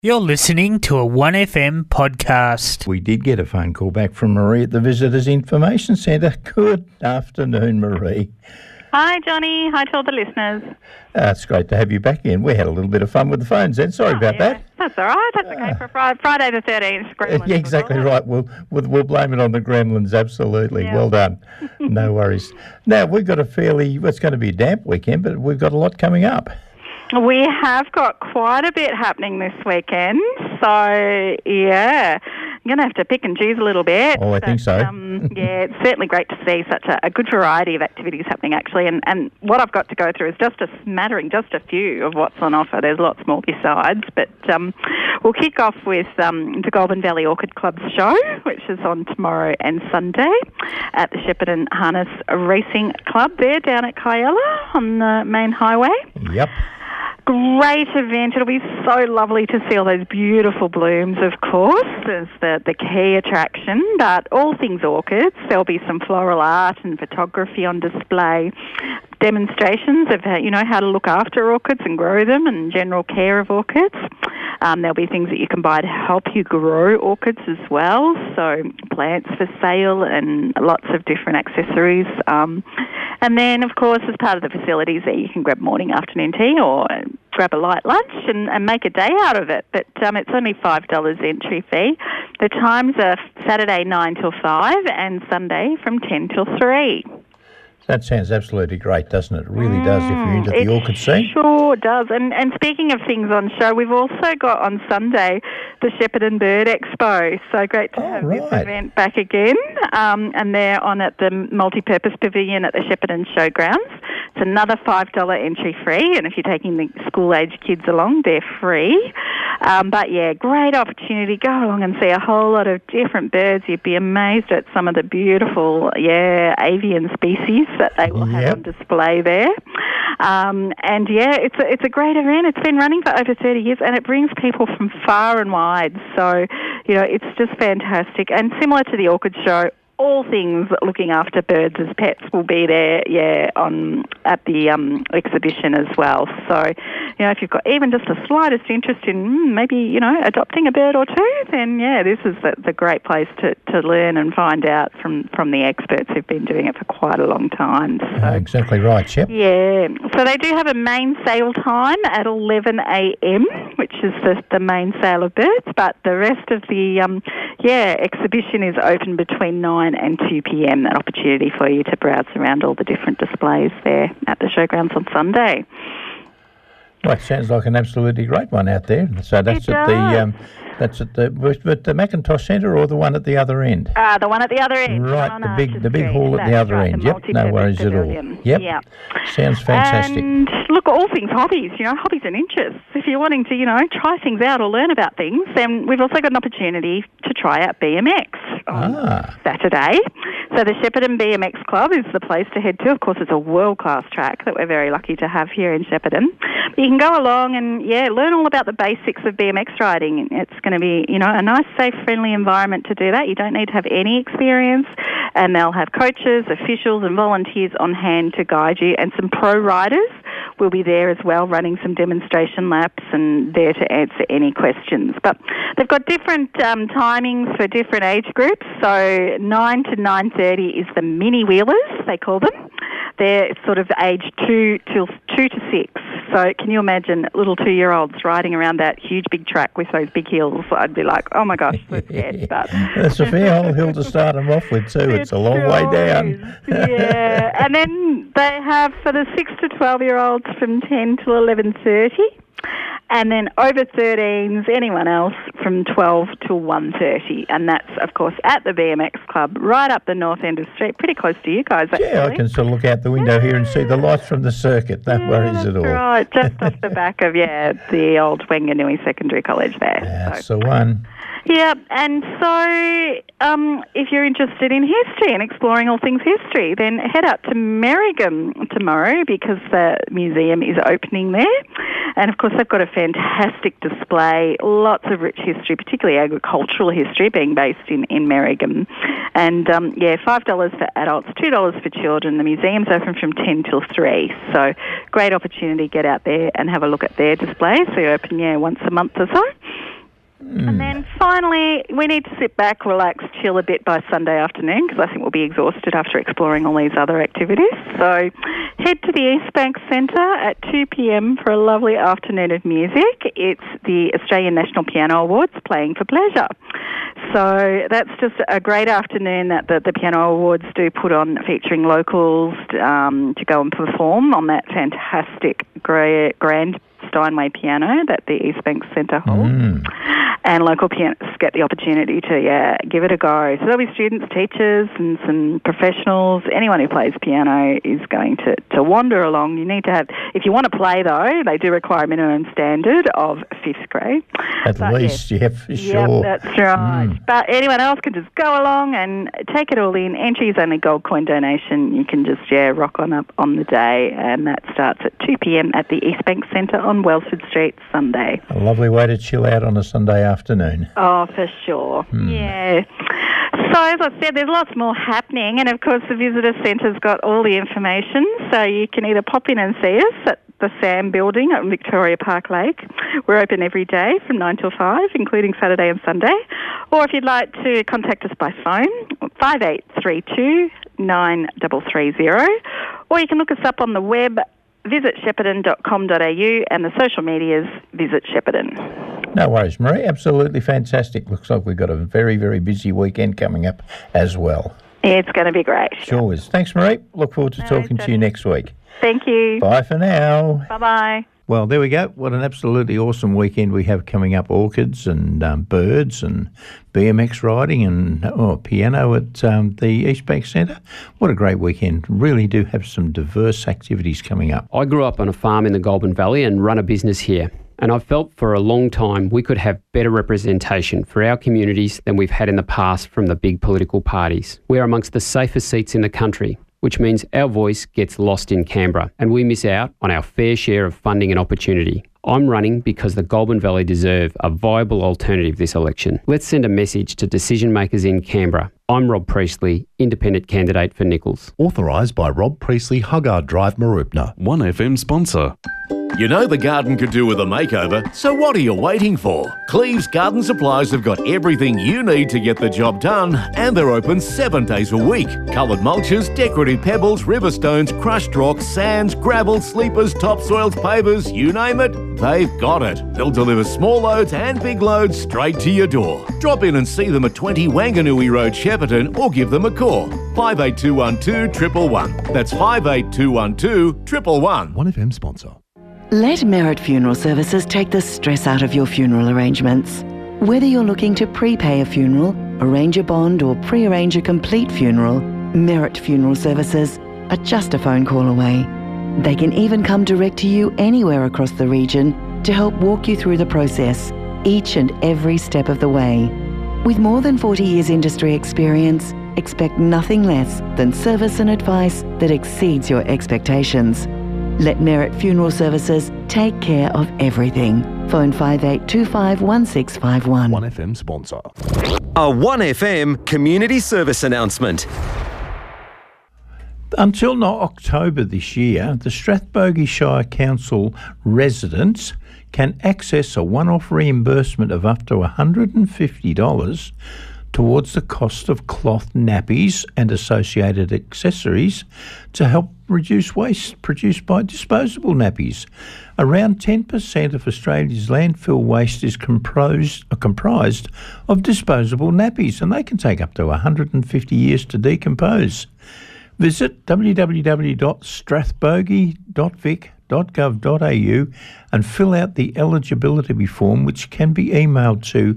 You're listening to a 1FM podcast. We did get a phone call back from Marie at the Visitors Information Centre. Good afternoon, Marie. Hi, Johnny. Hi to all the listeners. It's great to have you back in. We had a little bit of fun with the phones then. Sorry about that. That's all right. That's okay for Friday the 13th. Gremlins, yeah, exactly right. We'll blame it on the Gremlins, absolutely. Yeah. Well done. No worries. Now, we've got it's going to be a damp weekend, but we've got a lot coming up. We have got quite a bit happening this weekend, so yeah, I'm going to have to pick and choose a little bit. Oh, I think so. Yeah, it's certainly great to see such a good variety of activities happening actually, and what I've got to go through is just a smattering, just a few of what's on offer. There's lots more besides, but we'll kick off with the Goulburn Valley Orchid Club's show, which is on tomorrow and Sunday at the Shepparton Harness Racing Club there down at Kialla on the main highway. Yep. Great event. It'll be so lovely to see all those beautiful blooms, of course, as the key attraction, but all things orchids. There'll be some floral art and photography on display, demonstrations of how to look after orchids and grow them and general care of orchids. There'll be things that you can buy to help you grow orchids as well, so plants for sale and lots of different accessories. And then, of course, as part of the facilities there, you can grab morning, afternoon tea or grab a light lunch and make a day out of it. But it's only $5 entry fee. The times are Saturday 9 till 5 and Sunday from 10 till 3. That sounds absolutely great, doesn't it? It really does, if you're into the orchid scene. Sure does. And speaking of things on show, we've also got on Sunday the Shepparton Bird Expo. So great to have this event back again. And they're on at the Multipurpose Pavilion at the Shepparton Showgrounds. It's another $5 entry free, and if you're taking the school-age kids along, they're free. But yeah, great opportunity. Go along and see a whole lot of different birds. You'd be amazed at some of the beautiful, avian species that they will have on display there. And yeah, it's a great event. It's been running for over 30 years, and it brings people from far and wide. So, it's just fantastic. And similar to the Orchid Show, all things looking after birds as pets will be there, at the exhibition as well. So, if you've got even just the slightest interest in maybe, adopting a bird or two, then, this is the great place to learn and find out from the experts who've been doing it for quite a long time. So, exactly right, Shep. Yeah. So they do have a main sale time at 11 a.m, which is the main sale of birds, but the rest of the, exhibition is open between 9 and 2 p.m, that opportunity for you to browse around all the different displays there at the showgrounds on Sunday. Well, it sounds like an absolutely great one out there. So that's at the Macintosh Centre or the one at the other end? The one at the other end. Right, the big hall at the other end. Yep, no worries at all. Yep. Sounds fantastic. And look, all things hobbies, hobbies and interests. If you're wanting to, try things out or learn about things, then we've also got an opportunity to try out BMX on Saturday. So the Shepparton BMX Club is the place to head to. Of course, it's a world-class track that we're very lucky to have here in Shepparton. But you can go along and, learn all about the basics of BMX riding. It's going to be, a nice, safe, friendly environment to do that. You don't need to have any experience, and they'll have coaches, officials and volunteers on hand to guide you, and some pro riders will be there as well, running some demonstration laps and there to answer any questions. But they've got different timings for different age groups. So 9 to 9:30 is the mini wheelers, they call them. They're sort of age 2 to 6. So can you imagine little 2-year-olds riding around that huge big track with those big hills? I'd be like, oh my gosh, so scared. But it's a fair old hill to start them off with too. It's a long way down. Yeah, and then they have for the 6 to 12-year-olds from 10 to 11:30. And then over 13s, anyone else from 12 to 1:30. And that's, of course, at the BMX Club, right up the north end of the street, pretty close to you guys, actually. Yeah, I can sort of look out the window here and see the lights from the circuit. No worries at all. Right, just off the back of, the old Wanganui Secondary College there. That's the one. Yeah, and so if you're interested in history and exploring all things history, then head out to Merrigum tomorrow because the museum is opening there. And, of course, they've got a fantastic display, lots of rich history, particularly agricultural history being based in Merrigum. And, $5 for adults, $2 for children. The museum's open from 10 till 3. So great opportunity to get out there and have a look at their displays. So you open, once a month or so. And then finally, we need to sit back, relax, chill a bit by Sunday afternoon because I think we'll be exhausted after exploring all these other activities. So head to the East Bank Centre at 2 p.m. for a lovely afternoon of music. It's the Australian National Piano Awards, Playing for Pleasure. So that's just a great afternoon that the Piano Awards do put on, featuring locals to go and perform on that fantastic grand Steinway piano that the East Bank Centre holds. And local pianists get the opportunity to, give it a go. So there'll be students, teachers and some professionals. Anyone who plays piano is going to wander along. You need to have, if you want to play though, they do require a minimum standard of 5th grade. At least, yeah, for sure. Yep, that's right. But anyone else can just go along and take it all in. Entry is only gold coin donation. You can just, rock on up on the day, and that starts at 2 p.m. at the East Bank Centre on Wellsford Street, Sunday. A lovely way to chill out on a Sunday afternoon. Oh, for sure. Yeah. So, as I said, there's lots more happening, and of course the Visitor Centre's got all the information, so you can either pop in and see us at the SAM building at Victoria Park Lake. We're open every day from 9 till 5, including Saturday and Sunday. Or if you'd like to contact us by phone, 5832 9330, or you can look us up on the web, visitshepparton.com.au, and the social medias, Visit Shepparton. No worries, Marie. Absolutely fantastic. Looks like we've got a very, very busy weekend coming up as well. It's going to be great. Sure is. Thanks, Marie. Look forward to talking to you next week. Thank you. Bye for now. Bye-bye. Well, there we go. What an absolutely awesome weekend we have coming up. Orchids and birds and BMX riding and piano at the East Bank Centre. What a great weekend. Really do have some diverse activities coming up. I grew up on a farm in the Goulburn Valley and run a business here. And I've felt for a long time we could have better representation for our communities than we've had in the past from the big political parties. We're amongst the safest seats in the country, which means our voice gets lost in Canberra and we miss out on our fair share of funding and opportunity. I'm running because the Goulburn Valley deserve a viable alternative this election. Let's send a message to decision makers in Canberra. I'm Rob Priestley, independent candidate for Nichols. Authorised by Rob Priestley, Huggard Drive, Mooroopna. 1FM sponsor. You know the garden could do with a makeover, so what are you waiting for? Cleves Garden Supplies have got everything you need to get the job done, and they're open 7 days a week. Coloured mulches, decorative pebbles, river stones, crushed rocks, sands, gravel, sleepers, topsoils, pavers, you name it, they've got it. They'll deliver small loads and big loads straight to your door. Drop in and see them at 20 Wanganui Road, Shepparton, or give them a call. 58212 111. That's 58212 111. 1FM sponsor. Let Merit Funeral Services take the stress out of your funeral arrangements. Whether you're looking to prepay a funeral, arrange a bond or pre-arrange a complete funeral, Merit Funeral Services are just a phone call away. They can even come direct to you anywhere across the region to help walk you through the process, each and every step of the way. With more than 40 years industry experience, expect nothing less than service and advice that exceeds your expectations. Let Merit Funeral Services take care of everything. Phone 5825 1651. 1FM sponsor. A 1FM community service announcement. Until October this year, the Strathbogie Shire Council residents can access a one-off reimbursement of up to $150 towards the cost of cloth nappies and associated accessories to help reduce waste produced by disposable nappies. Around 10% of Australia's landfill waste is comprised of disposable nappies, and they can take up to 150 years to decompose. Visit www.strathbogie.vic.gov.au and fill out the eligibility form, which can be emailed to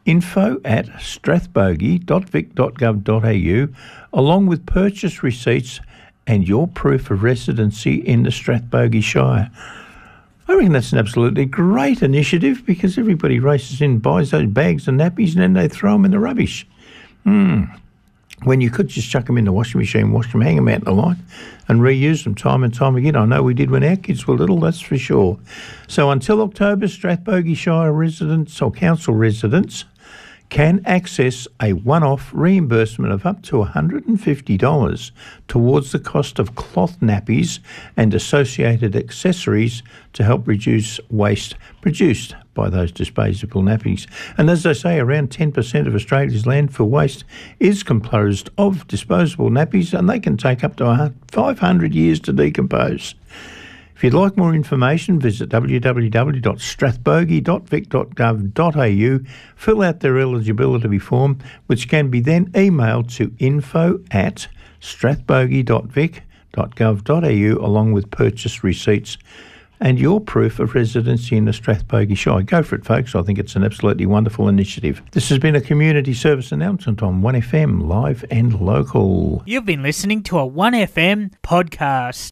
info@strathbogie.vic.gov.au, along with purchase receipts and your proof of residency in the Strathbogie Shire. I reckon that's an absolutely great initiative because everybody races in, buys those bags of nappies, and then they throw them in the rubbish. When you could just chuck them in the washing machine, wash them, hang them out in the light, and reuse them time and time again. I know we did when our kids were little, that's for sure. So until October, Strathbogie Shire residents or council residents can access a one-off reimbursement of up to $150 towards the cost of cloth nappies and associated accessories to help reduce waste produced by those disposable nappies. And as they say, around 10% of Australia's landfill waste is composed of disposable nappies, and they can take up to 500 years to decompose. If you'd like more information, visit www.strathbogie.vic.gov.au, fill out their eligibility form, which can be then emailed to info@strathbogie.vic.gov.au, along with purchase receipts and your proof of residency in the Strathbogie Shire. Go for it, folks. I think it's an absolutely wonderful initiative. This has been a community service announcement on 1FM, live and local. You've been listening to a 1FM podcast.